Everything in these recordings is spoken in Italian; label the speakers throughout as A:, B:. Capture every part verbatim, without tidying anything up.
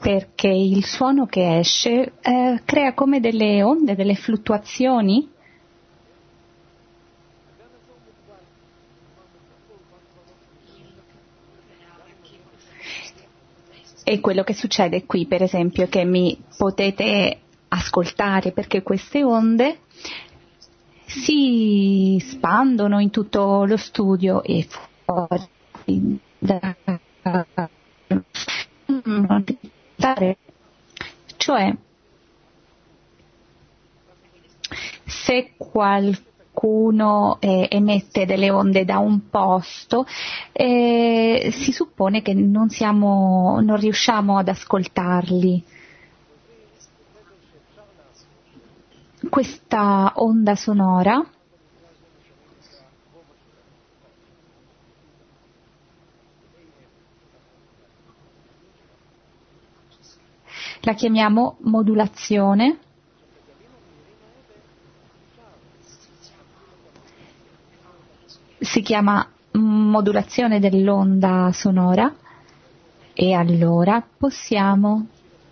A: perché il suono che esce eh, crea come delle onde, delle fluttuazioni. E quello che succede qui, per esempio, è che mi potete ascoltare perché queste onde si spandono in tutto lo studio e fuori da... Cioè, se qualcuno eh, emette delle onde da un posto, eh, si suppone che non siamo, non riusciamo ad ascoltarli. Questa onda sonora la chiamiamo modulazione. Si chiama modulazione dell'onda sonora e allora possiamo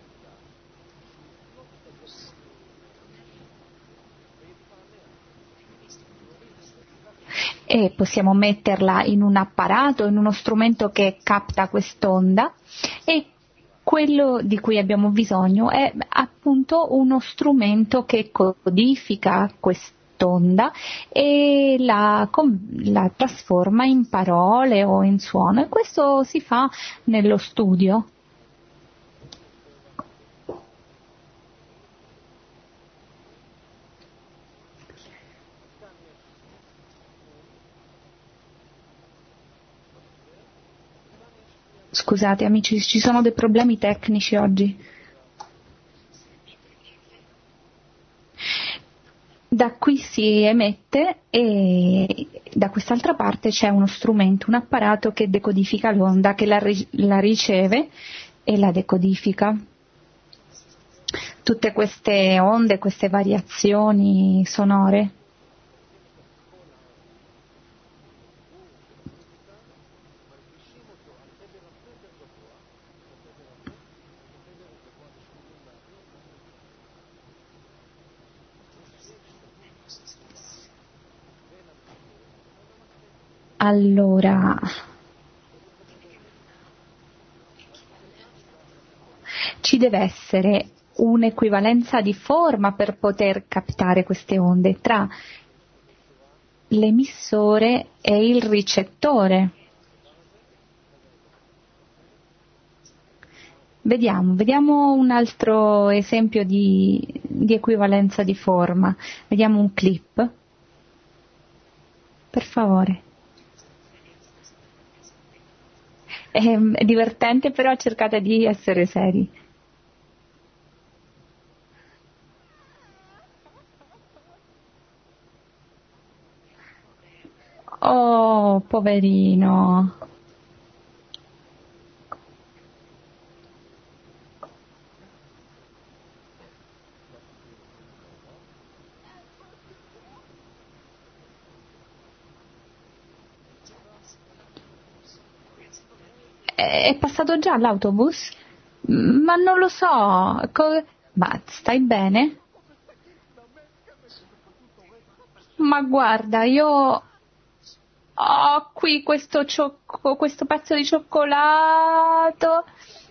A: e possiamo metterla in un apparato, in uno strumento che capta quest'onda, e quello di cui abbiamo bisogno è appunto uno strumento che codifica quest'onda e la, la trasforma in parole o in suono, e questo si fa nello studio. Scusate amici, ci sono dei problemi tecnici oggi. Da qui si emette e da quest'altra parte c'è uno strumento, un apparato che decodifica l'onda, che la, la riceve e la decodifica. Tutte queste onde, queste variazioni sonore. Allora, ci deve essere un'equivalenza di forma per poter captare queste onde tra l'emissore e il ricettore. Vediamo, vediamo un altro esempio di, di equivalenza di forma. Vediamo un clip. Per favore. È, è divertente, però cercate di essere seri. Oh, poverino. È passato già l'autobus? Ma non lo so. Co- Ma stai bene? Ma guarda, io ho qui questo, ciocco, questo pezzo di cioccolato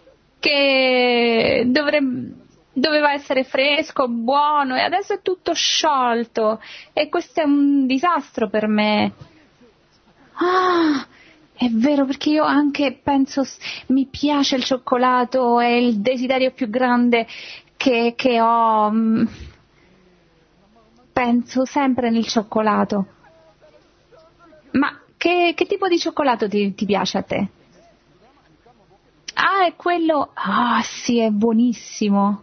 A: che dovrebbe, doveva essere fresco, buono, e adesso è tutto sciolto e questo è un disastro per me. Ah, è vero, perché io anche penso, mi piace il cioccolato, è il desiderio più grande che, che ho. Penso sempre nel cioccolato. Ma che, che tipo di cioccolato ti, ti piace a te? Ah, è quello. Ah, sì, è buonissimo.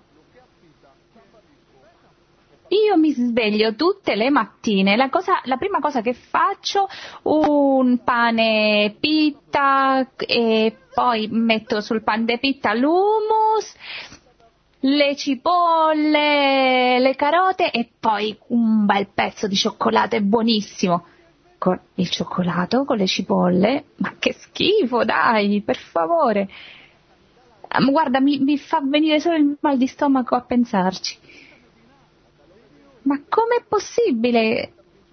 A: Io mi sveglio tutte le mattine, la, cosa, la prima cosa che faccio, un pane pitta e poi metto sul pane pitta l'hummus, le cipolle, le carote e poi un bel pezzo di cioccolato, è buonissimo. Con il cioccolato, con le cipolle, ma che schifo, dai, per favore. Guarda, mi, mi fa venire solo il mal di stomaco a pensarci. Ma com'è possibile?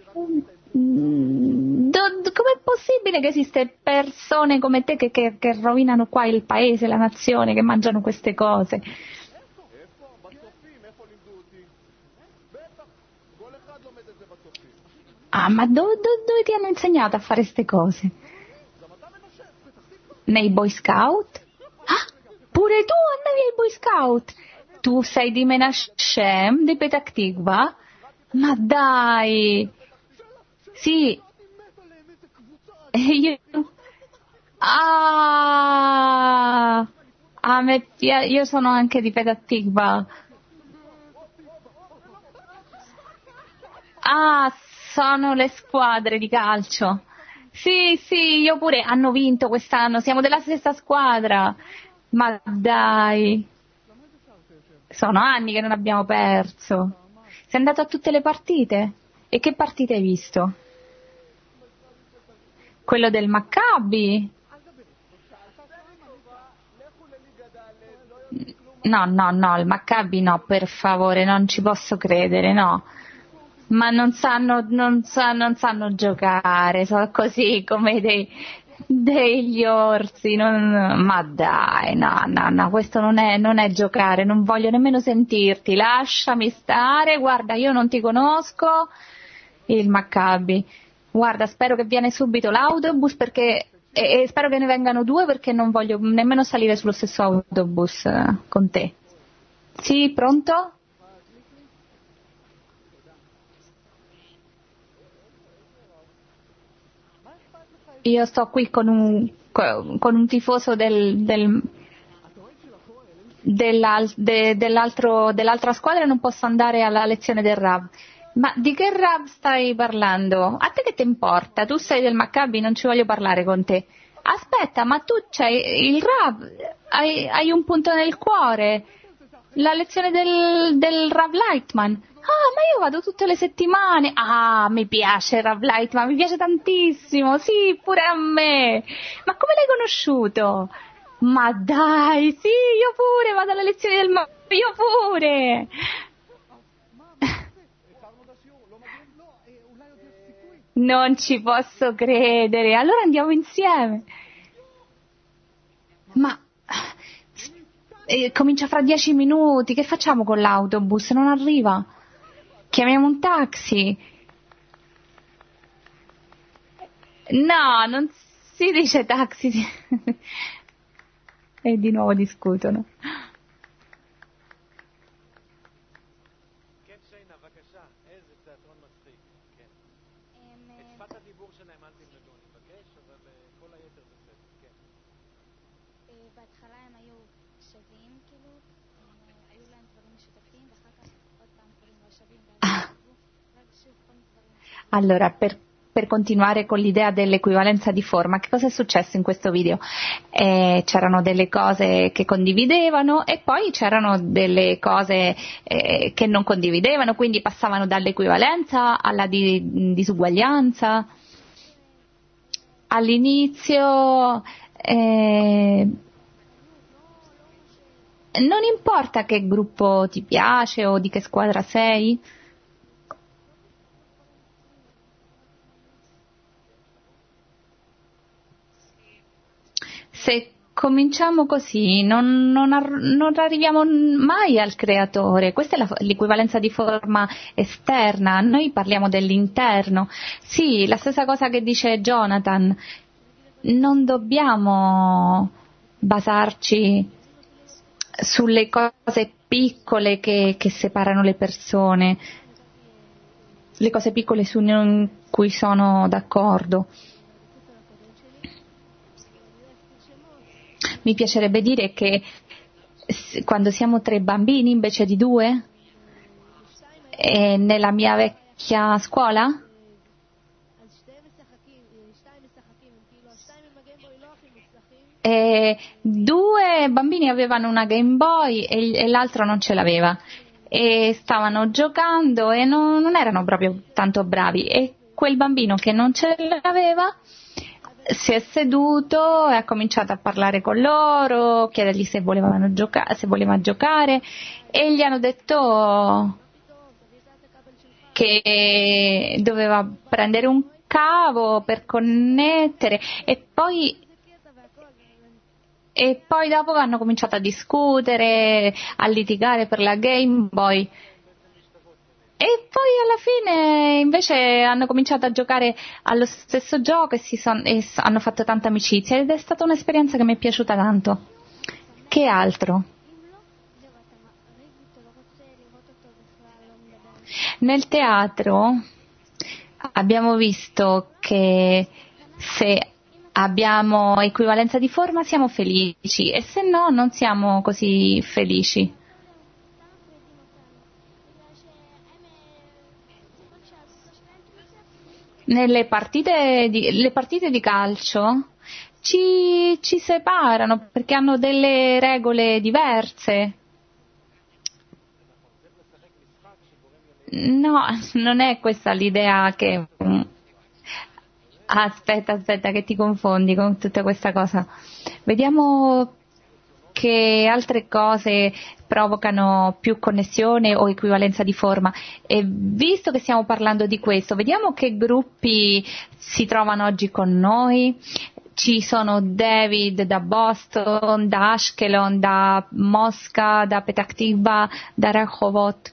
A: Do, com'è possibile che esiste persone come te che, che, che rovinano qua il paese, la nazione, che mangiano queste cose? Ah, ma do, do, dove ti hanno insegnato a fare queste cose? Nei Boy Scout? Ah, pure tu andavi ai Boy Scout? Tu sei di Menashem, di Petah Tikva? Ma dai! Sì. Io... Ah! A me, io sono anche di Petah Tikva. Ah, sono le squadre di calcio. Sì, sì, io pure, hanno vinto quest'anno, siamo della stessa squadra. Ma dai, sono anni che non abbiamo perso. Sei andato a tutte le partite? E che partite hai visto? Quello del Maccabi? No, no, no, il Maccabi no, per favore, non ci posso credere, no. Ma non sanno, non sanno, non sanno giocare, sono così come dei, degli orsi, non, ma dai, no, no, no, questo non è, non è giocare, non voglio nemmeno sentirti, lasciami stare, guarda, io non ti conosco, il Maccabi, guarda, spero che viene subito l'autobus perché, e, e spero che ne vengano due perché non voglio nemmeno salire sullo stesso autobus eh, con te. Sì, pronto? Io sto qui con un, con un tifoso del, del, dell'al, de, dell'altro, dell'altra squadra e non posso andare alla lezione del Rav. Ma di che Rav stai parlando? A te che ti importa? Tu sei del Maccabi, non ci voglio parlare con te. Aspetta, ma tu c'hai il Rav, hai, hai un punto nel cuore. La lezione del, del Rav Lightman. Ah, ma io vado tutte le settimane. Ah, mi piace Rav Lightman, mi piace tantissimo. Sì, pure a me. Ma come l'hai conosciuto? Ma dai, sì, io pure vado alle lezioni del ma... Io pure. Non ci posso credere. Allora andiamo insieme. Ma... Eh, comincia fra dieci minuti. Che facciamo con l'autobus? Non arriva. Chiamiamo un taxi. No, non si dice taxi. E di nuovo discutono. Allora, per, per continuare con l'idea dell'equivalenza di forma, che cosa è successo in questo video? Eh, c'erano delle cose che condividevano e poi c'erano delle cose eh, che non condividevano, quindi passavano dall'equivalenza alla di, disuguaglianza. All'inizio eh, non importa che gruppo ti piace o di che squadra sei. Se cominciamo così non, non, ar- non arriviamo mai al creatore, questa è la, l'equivalenza di forma esterna, noi parliamo dell'interno. Sì, la stessa cosa che dice Jonathan, non dobbiamo basarci sulle cose piccole che, che separano le persone, le cose piccole su cui sono d'accordo. Mi piacerebbe dire che quando siamo tre bambini invece di due, e nella mia vecchia scuola, e due bambini avevano una Game Boy e, e l'altro non ce l'aveva e stavano giocando e non, non erano proprio tanto bravi e quel bambino che non ce l'aveva si è seduto e ha cominciato a parlare con loro, chiedergli se volevano gioca- se voleva giocare, e gli hanno detto che doveva prendere un cavo per connettere, e poi e poi dopo hanno cominciato a discutere, a litigare per la Game Boy. E poi alla fine invece hanno cominciato a giocare allo stesso gioco e, si son, e s- hanno fatto tanta amicizia, ed è stata un'esperienza che mi è piaciuta tanto. Che altro? Nel teatro abbiamo visto che se abbiamo equivalenza di forma siamo felici, e se no non siamo così felici. Nelle partite di, le partite di calcio ci, ci separano perché hanno delle regole diverse. No, non è questa l'idea che... Aspetta, aspetta, che ti confondi con tutta questa cosa. Vediamo che altre cose provocano più connessione o equivalenza di forma. E visto che stiamo parlando di questo, vediamo che gruppi si trovano oggi con noi. Ci sono David da Boston, da Ashkelon, da Mosca, da Petah Tikva, da Rehovot.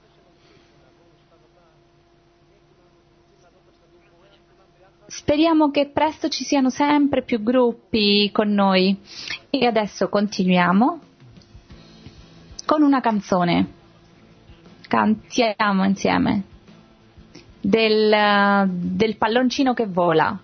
A: Speriamo che presto ci siano sempre più gruppi con noi. E adesso continuiamo con una canzone. Cantiamo insieme del, del palloncino che vola.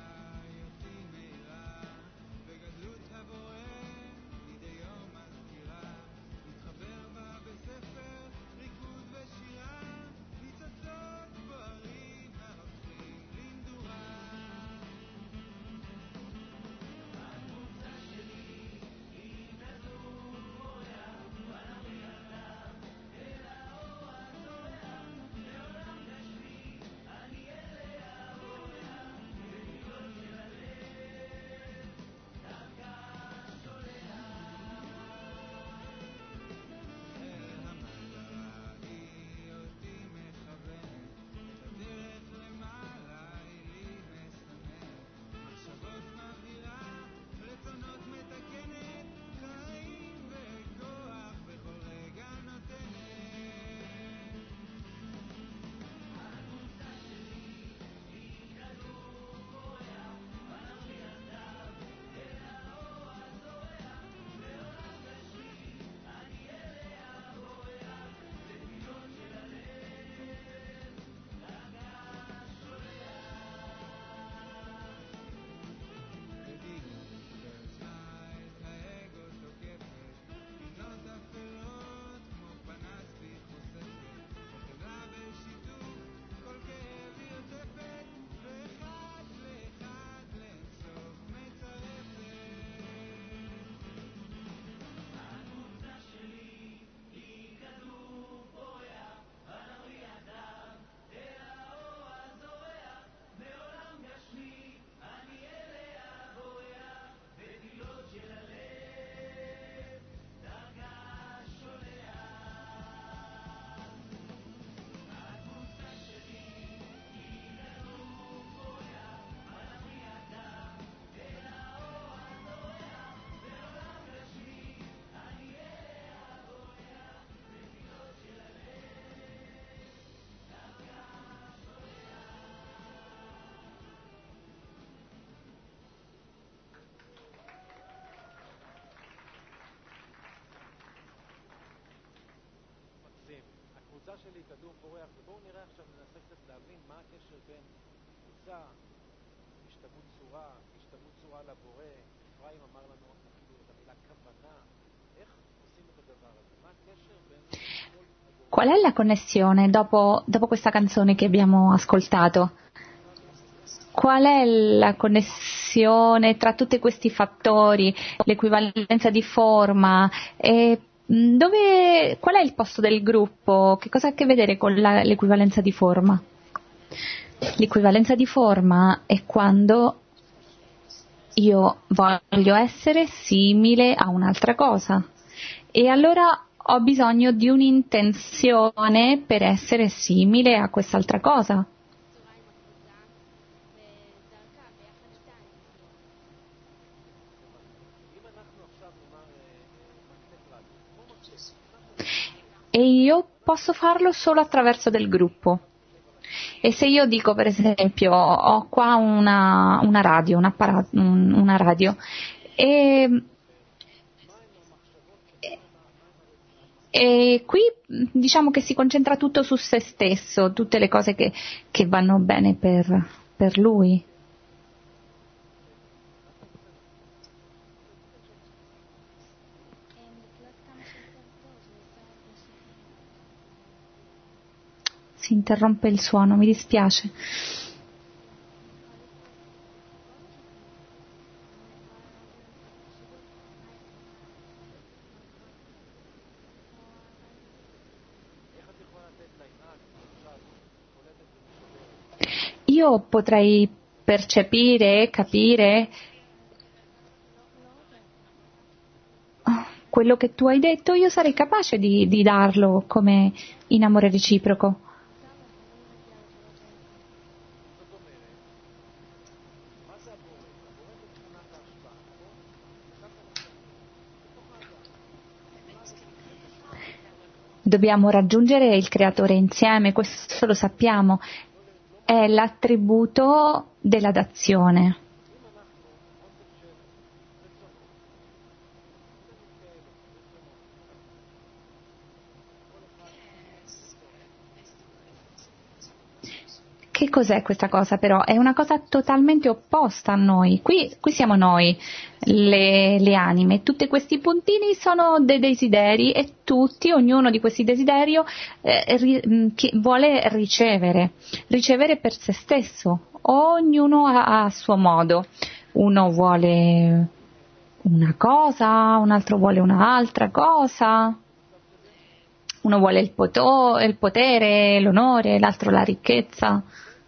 B: הקבוצה שלי כדור פורח, ובואו נראה עכשיו, ננסה קצת להבין מה הקשר בין קבוצה, השתוות צורה, השתוות צורה לבורא. אפרים אמר לנו אפילו את המילה כוונה. איך עושים את הדבר הזה? מה הקשר בין...
A: Qual è la connessione dopo, dopo questa canzone che abbiamo ascoltato? Qual è la connessione tra tutti questi fattori, l'equivalenza di forma, e dove, qual è il posto del gruppo? Che cosa ha a che vedere con la, l'equivalenza di forma? L'equivalenza di forma è quando io voglio essere simile a un'altra cosa e allora ho bisogno di un'intenzione per essere simile a quest'altra cosa. E io posso farlo solo attraverso del gruppo. E se io dico, per esempio, ho qua una, una radio, un apparato, un, una radio, e, e qui diciamo che si concentra tutto su se stesso, tutte le cose che, che vanno bene per, per lui. Si interrompe il suono, mi dispiace. Io potrei percepire, capire quello che tu hai detto, io sarei capace di, di darlo come in amore reciproco. Dobbiamo raggiungere il creatore insieme, questo lo sappiamo, è l'attributo della dazione. Che cos'è questa cosa però? È una cosa totalmente opposta a noi. Qui, qui siamo noi, le, le anime. Tutti questi puntini sono dei desideri e tutti, ognuno di questi desideri eh, ri, che vuole ricevere, ricevere per se stesso. Ognuno a, a suo modo. Uno vuole una cosa, un altro vuole un'altra cosa. Uno vuole il, poto, il potere, l'onore, l'altro la ricchezza.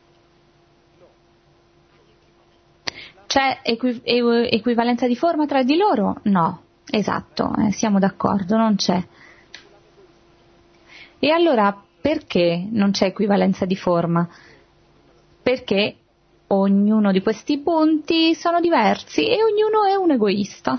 A: C'è equi, equivalenza di forma tra di loro? No, esatto, eh, siamo d'accordo, non c'è. E allora perché non c'è equivalenza di forma? Perché ognuno di questi punti sono diversi e ognuno è un egoista.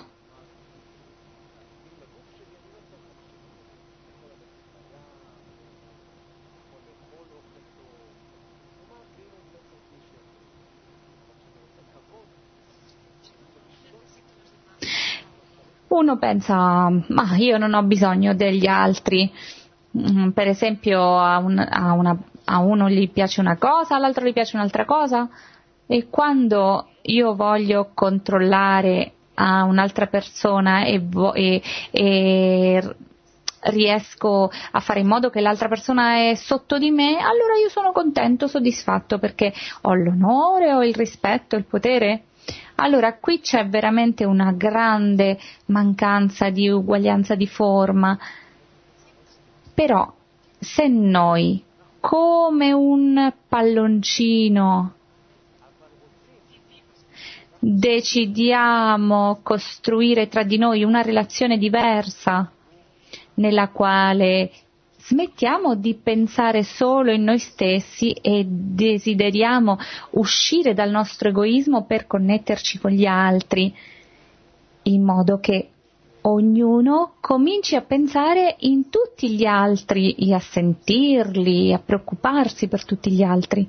A: Uno pensa, ma io non ho bisogno degli altri, per esempio a, un, a, una, a uno gli piace una cosa, all'altro gli piace un'altra cosa, e quando io voglio controllare a un'altra persona e, vo- e, e riesco a fare in modo che l'altra persona è sotto di me, allora io sono contento, soddisfatto, perché ho l'onore, ho il rispetto, il potere. Allora qui c'è veramente una grande mancanza di uguaglianza di forma, però se noi come un palloncino decidiamo costruire tra di noi una relazione diversa nella quale smettiamo di pensare solo in noi stessi e desideriamo uscire dal nostro egoismo per connetterci con gli altri, in modo che ognuno cominci a pensare in tutti gli altri e a sentirli, a preoccuparsi per tutti gli altri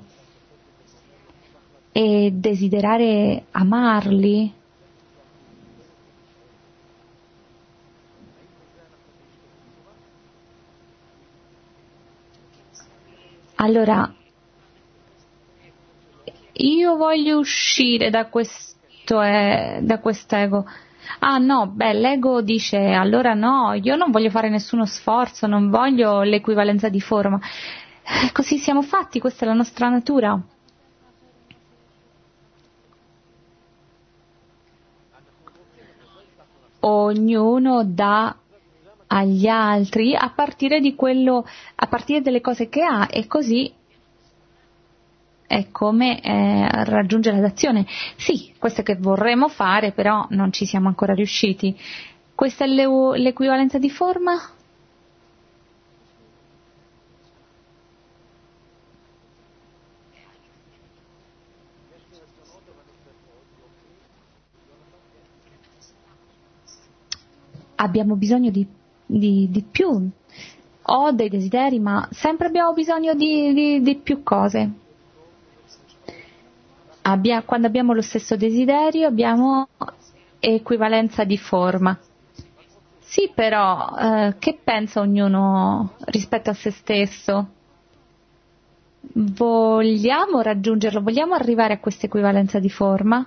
A: e desiderare amarli. Allora, io voglio uscire da questo, eh, da quest'ego. Ah no, beh, l'ego dice allora no, io non voglio fare nessuno sforzo, non voglio l'equivalenza di forma. Eh, così siamo fatti, questa è la nostra natura. Ognuno dà agli altri a partire di quello, a partire delle cose che ha, e così è come eh, raggiungere l'azione. Sì, questo è che vorremmo fare, però non ci siamo ancora riusciti. Questa è l'e- l'equivalenza di forma? Abbiamo bisogno di, di, di più. Ho dei desideri, ma sempre abbiamo bisogno di, di, di più cose. Abbia, quando abbiamo lo stesso desiderio abbiamo equivalenza di forma. Sì, però eh, che pensa ognuno rispetto a se stesso? Vogliamo raggiungerlo? Vogliamo arrivare a questa equivalenza di forma?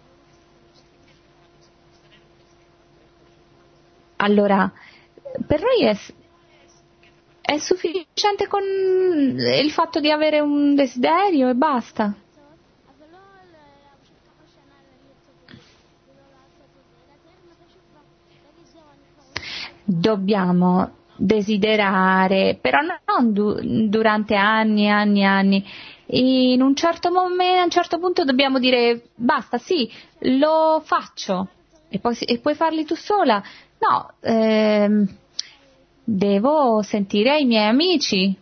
A: Allora, per noi è, è sufficiente con il fatto di avere un desiderio e basta. Dobbiamo desiderare, però non du- durante anni e anni e anni. In un certo momento, a un certo punto dobbiamo dire basta, sì, lo faccio. E, poi, e puoi farli tu sola? No, ehm, devo sentire i miei amici.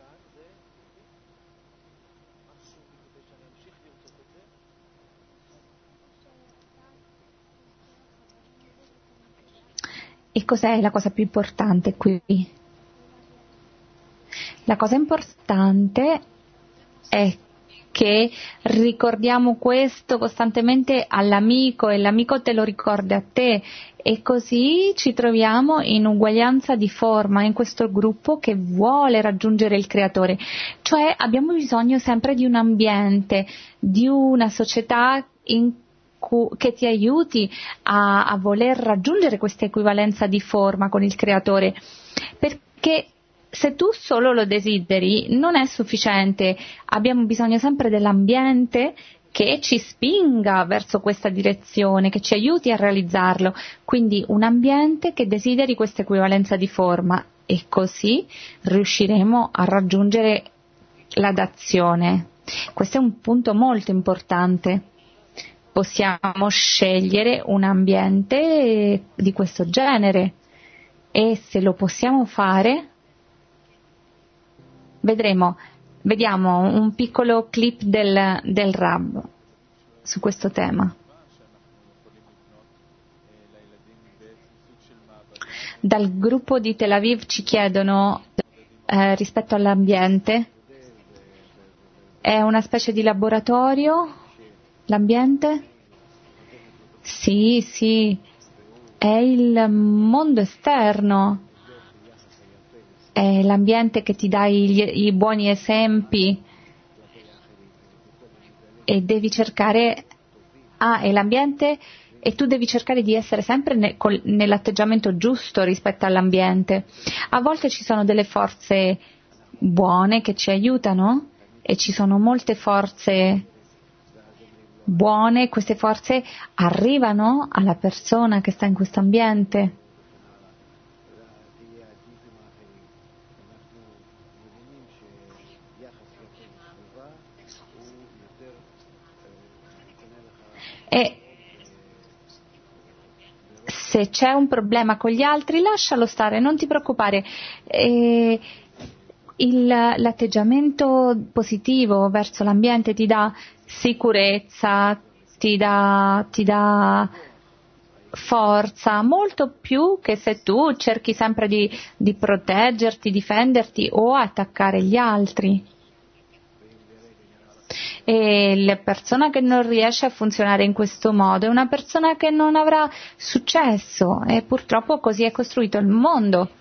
A: E cos'è la cosa più importante qui? La cosa importante è che ricordiamo questo costantemente all'amico e l'amico te lo ricorda a te e così ci troviamo in uguaglianza di forma in questo gruppo che vuole raggiungere il creatore. Cioè abbiamo bisogno sempre di un ambiente, di una società in che ti aiuti a, a voler raggiungere questa equivalenza di forma con il creatore, perché se tu solo lo desideri non è sufficiente, abbiamo bisogno sempre dell'ambiente che ci spinga verso questa direzione, che ci aiuti a realizzarlo, quindi un ambiente che desideri questa equivalenza di forma e così riusciremo a raggiungere la dazione. Questo è un punto molto importante. Possiamo scegliere un ambiente di questo genere e se lo possiamo fare vedremo, vediamo un piccolo clip del, del Rab su questo tema. Dal gruppo di Tel Aviv ci chiedono eh, rispetto all'ambiente, è una specie di laboratorio l'ambiente? Sì, sì, è il mondo esterno, è l'ambiente che ti dà i, i buoni esempi e devi cercare, ah, è l'ambiente e tu devi cercare di essere sempre ne, col, nell'atteggiamento giusto rispetto all'ambiente. A volte ci sono delle forze buone che ci aiutano e ci sono molte forze buone, queste forze arrivano alla persona che sta in questo ambiente. E se c'è un problema con gli altri lascialo stare, non ti preoccupare. E il, l'atteggiamento positivo verso l'ambiente ti dà sicurezza, ti dà, ti dà forza, molto più che se tu cerchi sempre di, di proteggerti, difenderti o attaccare gli altri. E la persona che non riesce a funzionare in questo modo è una persona che non avrà successo e purtroppo così è costruito il mondo.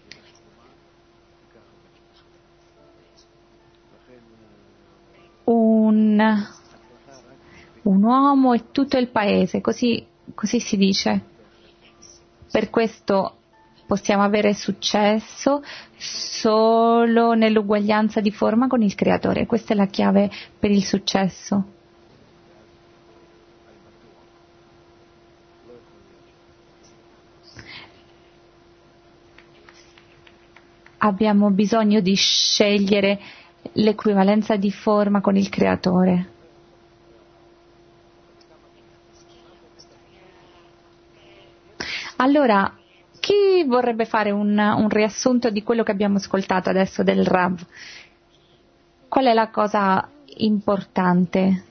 A: Un, un uomo e tutto il paese, così, così si dice. Per questo possiamo avere successo solo nell'uguaglianza di forma con il creatore. Questa è la chiave per il successo. Abbiamo bisogno di scegliere l'equivalenza di forma con il creatore? Allora, chi vorrebbe fare un, un riassunto di quello che abbiamo ascoltato adesso del Rav? Qual è la cosa importante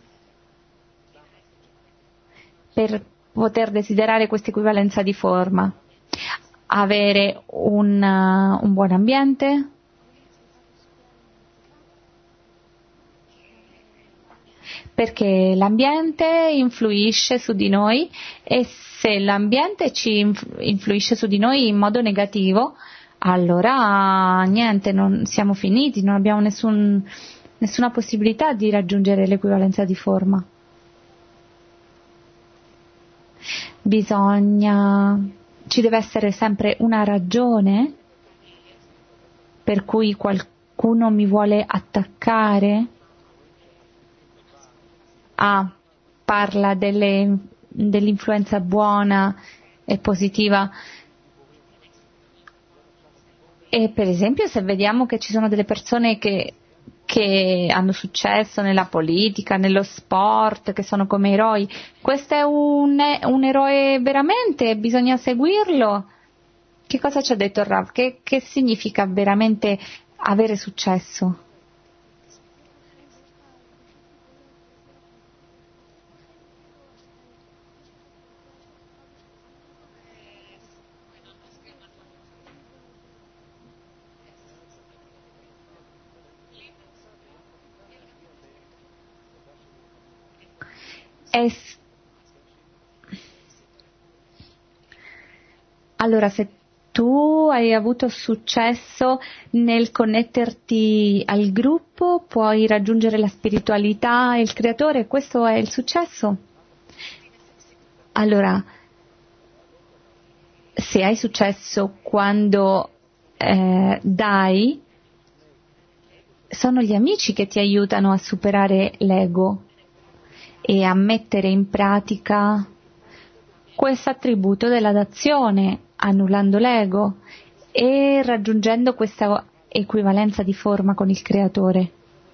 A: per poter desiderare questa equivalenza di forma? Avere un, uh, un buon ambiente? Perché l'ambiente influisce su di noi e se l'ambiente ci influisce su di noi in modo negativo, allora niente, non siamo finiti, non abbiamo nessun, nessuna possibilità di raggiungere l'equivalenza di forma. Bisogna, ci deve essere sempre una ragione per cui qualcuno mi vuole attaccare. Ah, parla delle, dell'influenza buona e positiva. E per esempio se vediamo che ci sono delle persone che, che hanno successo nella politica, nello sport, che sono come eroi, questo è un, un eroe veramente, bisogna seguirlo. Che cosa ci ha detto il Rav? Che, che significa veramente avere successo? Es... Allora, se tu hai avuto successo nel connetterti al gruppo, puoi raggiungere la spiritualità e il creatore, questo è il successo. Allora, se hai successo quando eh, dai, sono gli amici che ti aiutano a superare l'ego e a mettere in pratica questo attributo della dazione, annullando l'ego e raggiungendo questa equivalenza di forma con il creatore.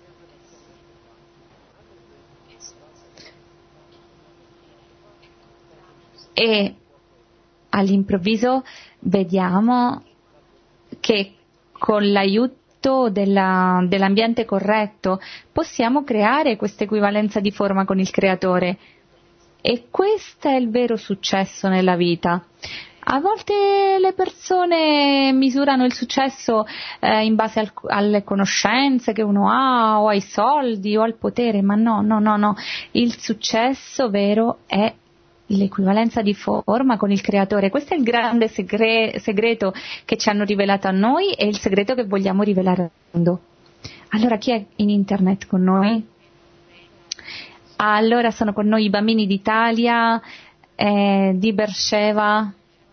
A: E all'improvviso vediamo che con l'aiuto della, dell'ambiente corretto possiamo creare questa equivalenza di forma con il creatore. E questo è il vero successo nella vita. A volte le persone misurano il successo eh, in base al, alle conoscenze che uno ha, o ai soldi, o al potere, ma no, no, no, no. Il successo vero è l'equivalenza di forma con il creatore. Questo è il grande segre- segreto che ci hanno rivelato a noi e il segreto che vogliamo rivelare al mondo. Allora, chi è in internet con noi? Allora sono con noi i bambini d'Italia, eh, di Beersheba.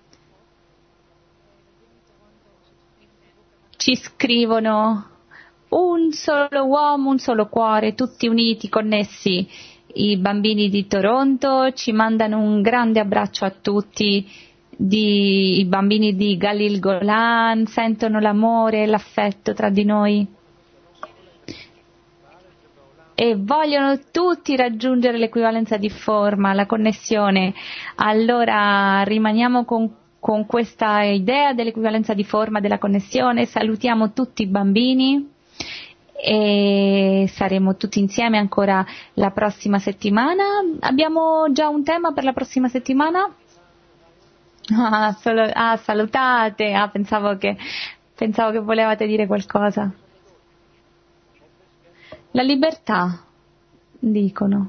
A: Ci scrivono un solo uomo, un solo cuore, tutti uniti, connessi. I bambini di Toronto ci mandano un grande abbraccio a tutti, di, i bambini di Galil Golan sentono l'amore e l'affetto tra di noi e vogliono tutti raggiungere l'equivalenza di forma, la connessione. Allora rimaniamo con, con questa idea dell'equivalenza di forma, della connessione, salutiamo tutti i bambini e saremo tutti insieme ancora la prossima settimana. Abbiamo già un tema per la prossima settimana? Ah, solo, ah salutate, ah, pensavo che, pensavo che volevate dire qualcosa. La libertà, dicono.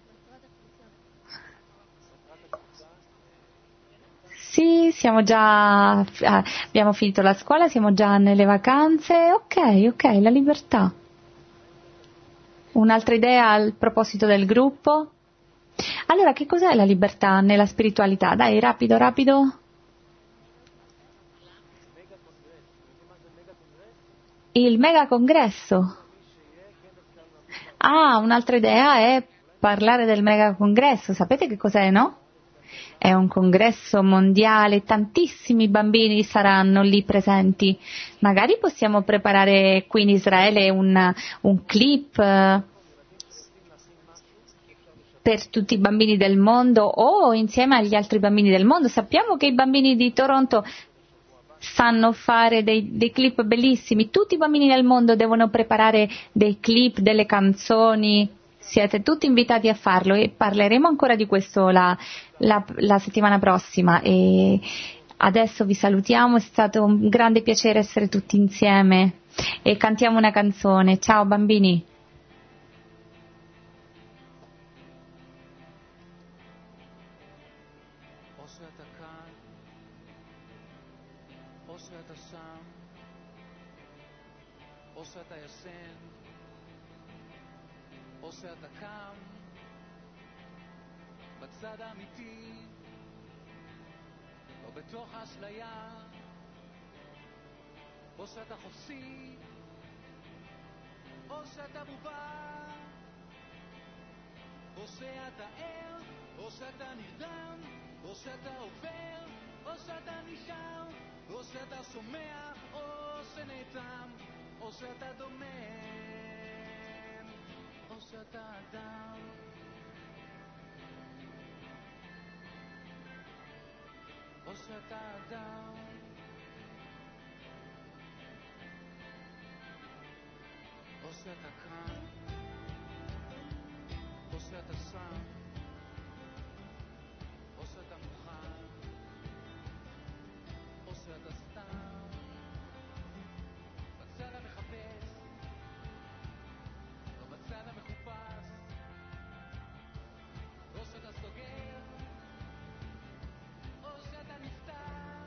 A: Sì, siamo già, ah, abbiamo finito la scuola, siamo già nelle vacanze, ok, ok, la libertà. Un'altra idea al proposito del gruppo? Allora, che cos'è la libertà nella spiritualità? Dai, rapido, rapido. Il mega congresso. Ah, un'altra idea è parlare del mega congresso. Sapete che cos'è, no? è un congresso mondiale, tantissimi bambini saranno lì presenti. Magari possiamo preparare qui in Israele un, un clip eh, per tutti i bambini del mondo o insieme agli altri bambini del mondo. Sappiamo che i bambini di Toronto sanno fare dei, dei clip bellissimi, tutti i bambini del mondo devono preparare dei clip, delle canzoni, siete tutti invitati a farlo e parleremo ancora di questo la, la, la settimana prossima. E adesso vi salutiamo, è stato un grande piacere essere tutti insieme e cantiamo una canzone. Ciao bambini.
B: או שאתה שם, או שאתה ישן, או שאתה קם, בצד האמיתי, או בתוך האשליה, או שאתה חופשי, או שאתה בובה, או שאתה ער, או שאתה נרדם, או שאתה עובר, או שאתה נשאר, או שאתה שומע, או שנאטם, או שאתה דומם, או שאתה אדם. או שאתה אדם. או שאתה כאן, או שאתה שם, או שאתה מוכן, או שאתה סתם בצד המחפש או בצד המחופש, או שאתה סוגר או שאתה נפתח,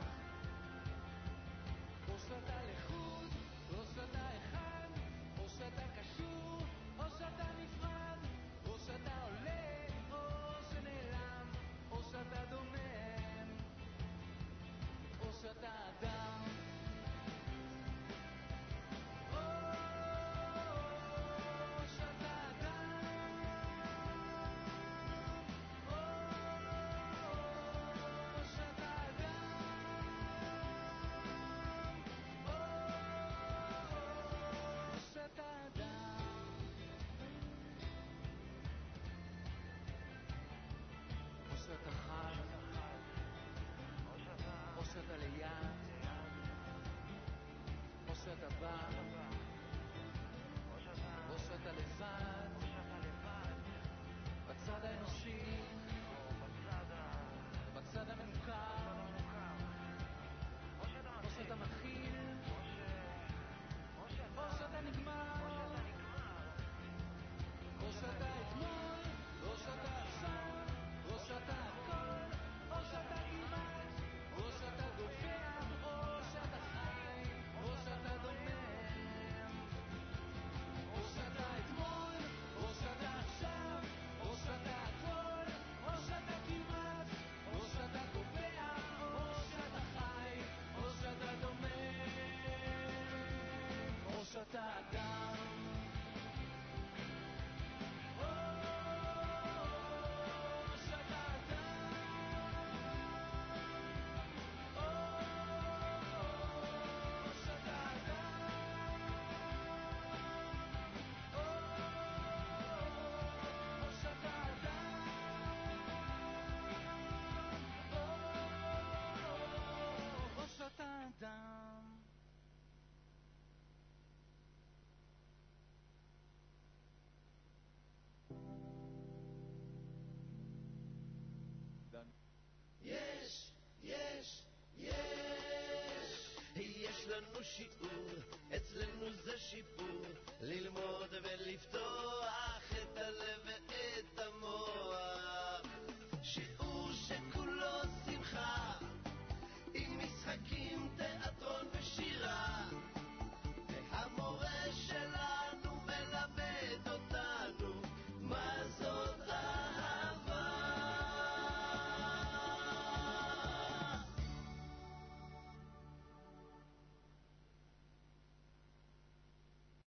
B: או שאתה לחוד או שאתה אחד, או שאתה קשור או שאתה נפרד, או שאתה עולה או שנעלם, או שאתה דומם, או שאתה אדם. או שאתה אדם. או שאתה אדם. או שאתה אדם. או שאתה חי, או שאתה ליד, או שאתה בא, או שאתה לבד, בצד האנושי, בצד המנוכר, או שאתה מתחיל, או שאתה נגמר, או שאתה אתמול, או שאתה עכשיו, או שאתה הכל, או שאתה כמעט, או שאתה גופע, או שאתה חי, או שאתה דומם, או שאתה אתמול, או שאתה עכשיו, או שאתה הכל, או שאתה כמעט, או שאתה גופע, או שאתה חי, או שאתה דומם, או שאתה אדם.
C: יש, יש, יש, יש לנו שיעור, אצלנו זה שיפור, ללמוד ולפתוח את הלב ואת